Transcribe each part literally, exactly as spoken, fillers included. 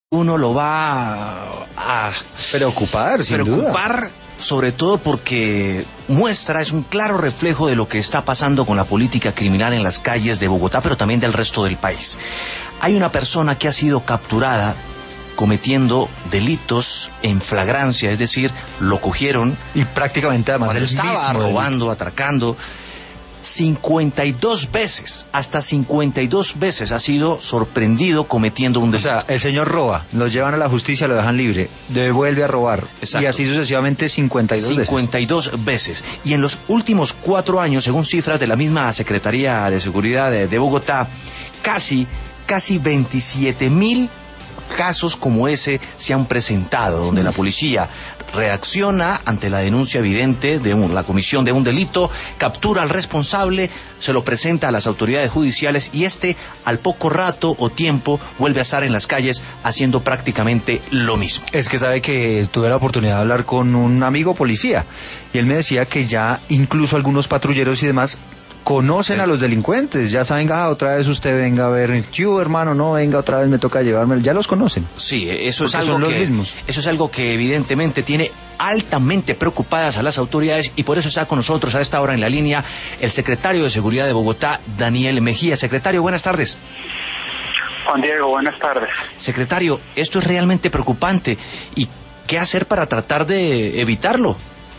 uno lo va a preocupar, sin preocupar, duda. Sobre todo porque muestra, es un claro reflejo de lo que está pasando con la política criminal en las calles de Bogotá, pero también del resto del país. Hay una persona que ha sido capturada cometiendo delitos en flagrancia, es decir, lo cogieron y prácticamente además cuando el estaba mismo robando, delito. atracando. cincuenta y dos veces, hasta cincuenta y dos veces ha sido sorprendido cometiendo un delito. O sea, el señor roba, lo llevan a la justicia, lo dejan libre, devuelve a robar. Exacto. Y así sucesivamente cincuenta y dos veces. cincuenta y dos veces. Y en los últimos cuatro años, según cifras de la misma Secretaría de Seguridad de, de Bogotá, casi, casi veintisiete mil casos como ese se han presentado, donde la policía reacciona ante la denuncia evidente de un, la comisión de un delito, captura al responsable, se lo presenta a las autoridades judiciales y este, al poco rato o tiempo, vuelve a estar en las calles haciendo prácticamente lo mismo. Es que sabe que tuve la oportunidad de hablar con un amigo policía y él me decía que ya incluso algunos patrulleros y demás conocen a los delincuentes, ya saben, ah, otra vez usted venga a ver, yo hermano, no venga, otra vez me toca llevarme, ya los conocen. Sí, eso es algo son los que, mismos. eso es algo que evidentemente tiene altamente preocupadas a las autoridades y por eso está con nosotros a esta hora en la línea el secretario de Seguridad de Bogotá, Daniel Mejía. Secretario, buenas tardes. Juan Diego, buenas tardes. Secretario, esto es realmente preocupante y ¿qué hacer para tratar de evitarlo?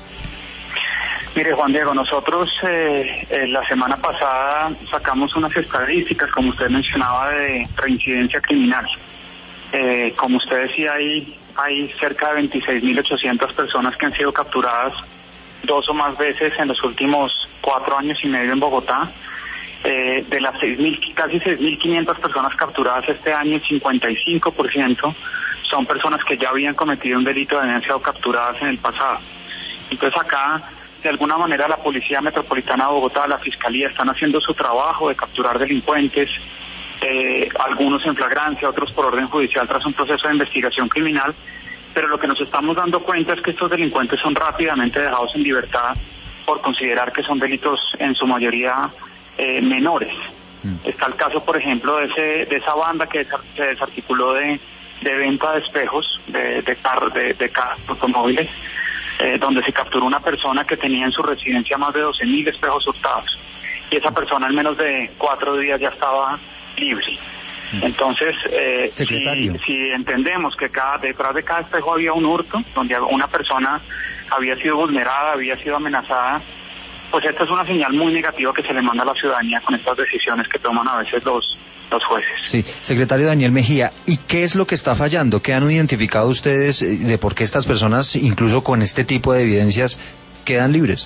Mire, Juan Diego, nosotros eh, eh, la semana pasada sacamos unas estadísticas, como usted mencionaba, de reincidencia criminal. Eh, como usted decía, hay, hay cerca de veintiséis mil ochocientas personas que han sido capturadas dos o más veces en los últimos cuatro años y medio en Bogotá. Eh, de las seis mil, casi seis mil quinientas personas capturadas este año, el cincuenta y cinco por ciento son personas que ya habían cometido un delito y habían sido capturadas en el pasado. Entonces acá, de alguna manera, la Policía Metropolitana de Bogotá, la Fiscalía, están haciendo su trabajo de capturar delincuentes, eh, algunos en flagrancia, otros por orden judicial tras un proceso de investigación criminal, pero lo que nos estamos dando cuenta es que estos delincuentes son rápidamente dejados en libertad por considerar que son delitos en su mayoría eh, menores. Mm. Está el caso, por ejemplo, de, ese, de esa banda que se desarticuló de, de venta de espejos, de, de carros, de, de carros automóviles, Eh, donde se capturó una persona que tenía en su residencia más de doce mil espejos hurtados y esa persona en menos de cuatro días ya estaba libre. Entonces, eh, si, si entendemos que cada, detrás de cada espejo había un hurto, donde una persona había sido vulnerada, había sido amenazada, pues esta es una señal muy negativa que se le manda a la ciudadanía con estas decisiones que toman a veces los los jueces. Sí, secretario Daniel Mejía, ¿y qué es lo que está fallando? ¿Qué han identificado ustedes de por qué estas personas, incluso con este tipo de evidencias, quedan libres?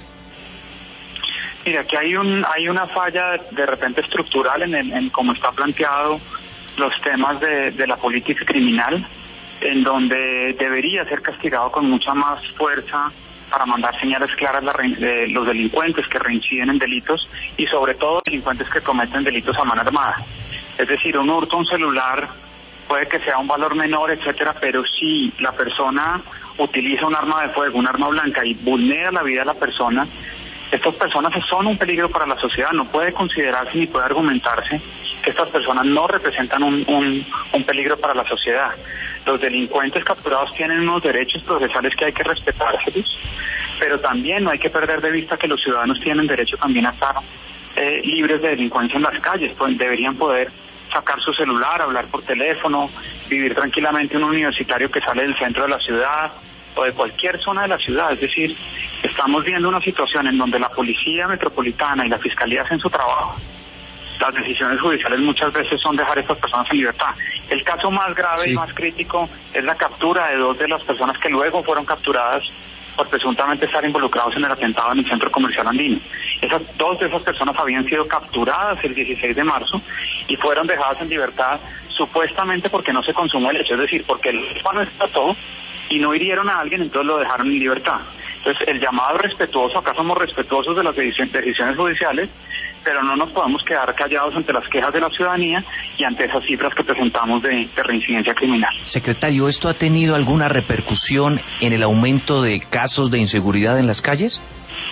Mira, aquí hay un hay una falla de repente estructural en, el, en cómo está planteado los temas de, de la política criminal, en donde debería ser castigado con mucha más fuerza para mandar señales claras de los delincuentes que reinciden en delitos y sobre todo delincuentes que cometen delitos a mano armada. Es decir, un hurto, un celular, puede que sea un valor menor, etcétera, pero si la persona utiliza un arma de fuego, un arma blanca y vulnera la vida de la persona, estas personas son un peligro para la sociedad. No puede considerarse ni puede argumentarse que estas personas no representan un, un, un peligro para la sociedad. Los delincuentes capturados tienen unos derechos procesales que hay que respetárselos, pero también no hay que perder de vista que los ciudadanos tienen derecho también a estar eh, libres de delincuencia en las calles, pues deberían poder sacar su celular, hablar por teléfono, vivir tranquilamente un universitario que sale del centro de la ciudad o de cualquier zona de la ciudad. Es decir, estamos viendo una situación en donde la Policía Metropolitana y la Fiscalía hacen su trabajo. Las decisiones judiciales muchas veces son dejar a estas personas en libertad. El caso más grave sí. y más crítico es la captura de dos de las personas que luego fueron capturadas por presuntamente estar involucrados en el atentado en el centro comercial andino. Esas dos de esas personas habían sido capturadas el dieciséis de marzo y fueron dejadas en libertad supuestamente porque no se consumó el hecho, es decir, porque el no explotó y no hirieron a alguien, entonces lo dejaron en libertad. Entonces el llamado respetuoso, acá somos respetuosos de las decisiones judiciales, pero no nos podemos quedar callados ante las quejas de la ciudadanía y ante esas cifras que presentamos de, de reincidencia criminal. Secretario, ¿esto ha tenido alguna repercusión en el aumento de casos de inseguridad en las calles?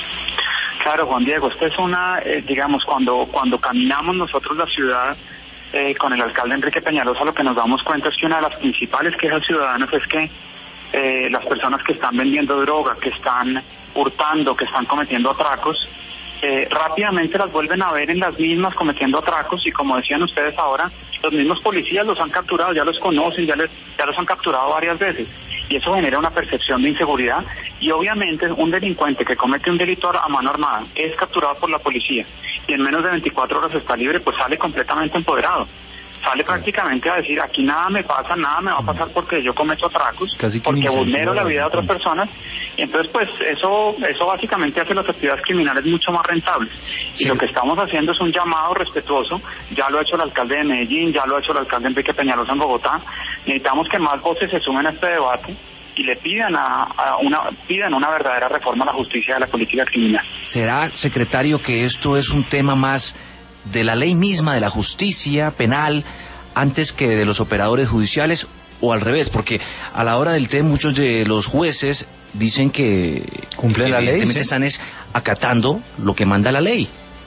Claro, Juan Diego, esto es una, eh, digamos, cuando cuando caminamos nosotros la ciudad, eh, con el alcalde Enrique Peñalosa, lo que nos damos cuenta es que una de las principales quejas ciudadanas es que eh, las personas que están vendiendo droga, que están hurtando, que están cometiendo atracos, eh, rápidamente las vuelven a ver en las mismas cometiendo atracos, y como decían ustedes ahora, los mismos policías los han capturado, ya los conocen, ya, les, ya los han capturado varias veces, y eso genera una percepción de inseguridad. Y obviamente un delincuente que comete un delito a mano armada es capturado por la policía y en menos de veinticuatro horas está libre, pues sale completamente empoderado. Sale prácticamente a decir, aquí nada me pasa, nada me va a pasar porque yo cometo atracos, porque vulnero la vida de otras personas. Y entonces, pues, eso eso básicamente hace las actividades criminales mucho más rentables. Sí. Y lo que estamos haciendo es un llamado respetuoso. Ya lo ha hecho el alcalde de Medellín, ya lo ha hecho el alcalde Enrique Peñalosa en Bogotá. Necesitamos que más voces se sumen a este debate y le pidan a, a una pidan una verdadera reforma a la justicia y a la política criminal. ¿Será, secretario, que esto es un tema más de la ley misma, de la justicia penal, antes que de los operadores judiciales, o al revés? Porque a la hora del té muchos de los jueces dicen que cumplen la ley, evidentemente ¿sí? están es acatando lo que manda la ley.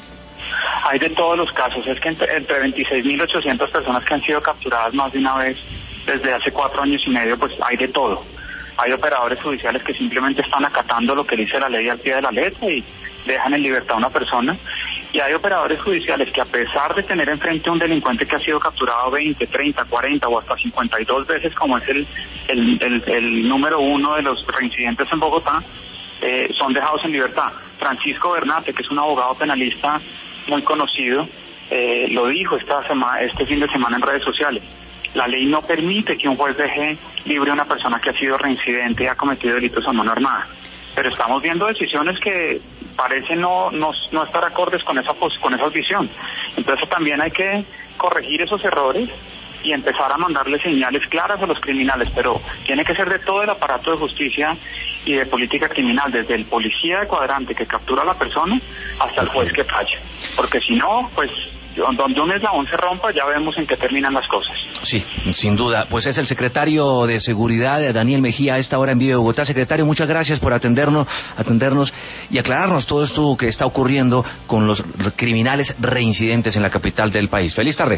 Hay de todos los casos. Es que entre, entre veintiséis mil ochocientas personas que han sido capturadas más de una vez desde hace cuatro años y medio, pues hay de todo. Hay operadores judiciales que simplemente están acatando lo que dice la ley al pie de la letra y dejan en libertad a una persona, y hay operadores judiciales que, a pesar de tener enfrente a un delincuente que ha sido capturado veinte, treinta, cuarenta o hasta cincuenta y dos veces, como es el, el, el, el número uno de los reincidentes en Bogotá, eh, son dejados en libertad. Francisco Bernate, que es un abogado penalista muy conocido, eh, lo dijo esta semana, este fin de semana en redes sociales. La ley no permite que un juez deje libre a una persona que ha sido reincidente y ha cometido delitos a mano armada. Pero estamos viendo decisiones que parecen no, no, no estar acordes con esa, con esa visión. Entonces también hay que corregir esos errores y empezar a mandarle señales claras a los criminales, pero tiene que ser de todo el aparato de justicia y de política criminal, desde el policía de cuadrante que captura a la persona hasta el juez que falla. Porque si no, pues donde un eslabón se rompa, ya vemos en qué terminan las cosas. Sí, sin duda. Pues es el secretario de Seguridad, Daniel Mejía, a esta hora en Vive Bogotá. Secretario, muchas gracias por atendernos, atendernos y aclararnos todo esto que está ocurriendo con los criminales reincidentes en la capital del país. Feliz tarde.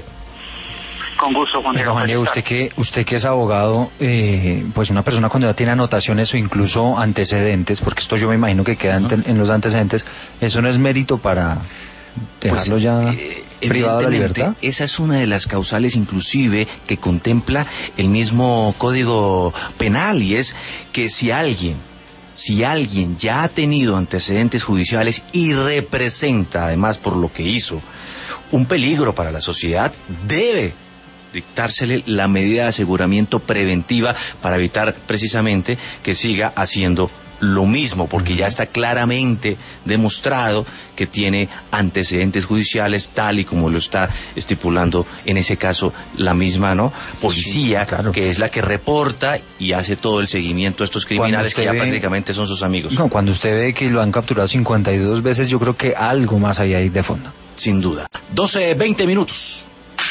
Con gusto, Juan Diego. Juan Diego, usted que, usted que es abogado, eh, pues una persona cuando ya tiene anotaciones o incluso antecedentes, porque esto yo me imagino que queda uh-huh. en los antecedentes, eso no es mérito para dejarlo pues, ya eh, privado de la libertad. Esa es una de las causales inclusive que contempla el mismo Código Penal, y es que si alguien si alguien ya ha tenido antecedentes judiciales y representa, además por lo que hizo, un peligro para la sociedad, debe dictársele la medida de aseguramiento preventiva para evitar precisamente que siga haciendo lo mismo, porque ya está claramente demostrado que tiene antecedentes judiciales, tal y como lo está estipulando en ese caso la misma no policía, sí, claro, que es la que reporta y hace todo el seguimiento a estos criminales que ya ve, prácticamente son sus amigos. No, cuando usted ve que lo han capturado cincuenta y dos veces, yo creo que algo más ahí hay de fondo. Sin duda. doce, veinte minutos.